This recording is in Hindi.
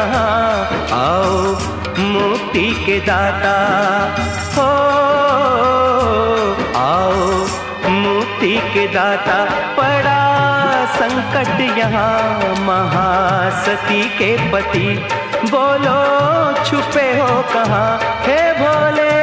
कहाँ, आओ मुक्ति के दाता हो, आओ मुक्ति के दाता। पड़ा संकट यहाँ महासती के पति, बोलो छुपे हो कहाँ, हे भोले